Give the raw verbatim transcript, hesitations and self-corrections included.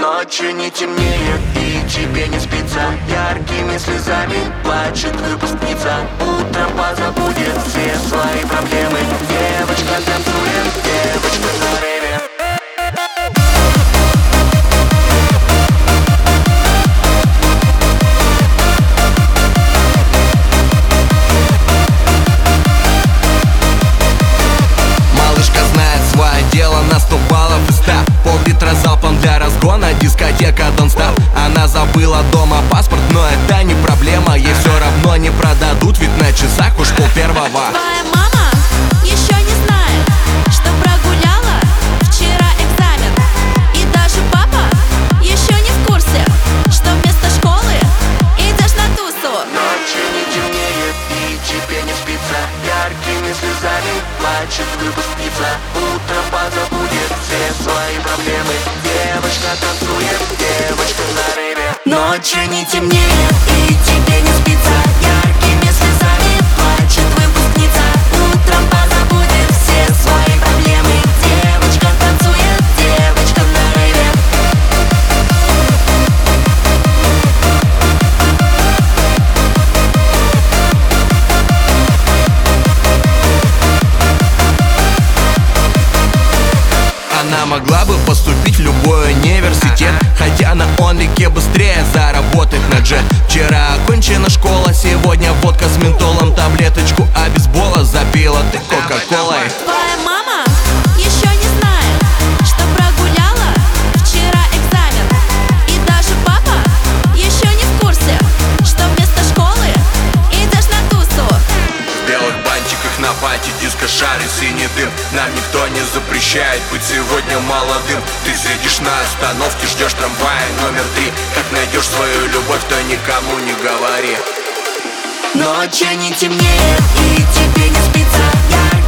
Ночью не темнеет и тебе не спится. Яркими слезами плачет выпускница. Утром позабудет все свои проблемы. Девочка танцует, девочка на реве. Малышка знает свое дело на сто баллов и ста. Пол-литра залпом для разгона, дискотека Don't Stop. Она забыла дома паспорт, но это не проблема. Ей все равно не продадут, ведь на часах уж пол первого. Твоя мама еще не знает, что прогуляла вчера экзамен. И даже папа еще не в курсе, что вместо школы идешь на тусу. Ночью не темнеет и тебе не спится. Яркими слезами плачет выпускница. Утром позабудет все свои проблемы. Девочка танцует, девочка на реве. Ночью не темнеет и тебе не спится. Яркими слезами плачет выпускница. Утром позабудет все свои проблемы. Девочка танцует, девочка на реве. Она могла бы поступить в любой университет, хотя на онлике быстрее заработать на джет. Вчера окончена школа, сегодня водка с ментолом. Таблеточку обезбола запила ты кока-колой. Твоя мама еще не знает, что прогуляла вчера экзамен. И даже папа еще не в курсе, что вместо школы идешь на тусу. В белых бантиках на пати диско-шары, синий дым. Нам никто не запрещает быть сегодня молодым. Ты сидишь на остановке, ждешь трамвая номер три. Как найдешь свою любовь, то никому не говори. Ночью не темнеет и тебе не спится.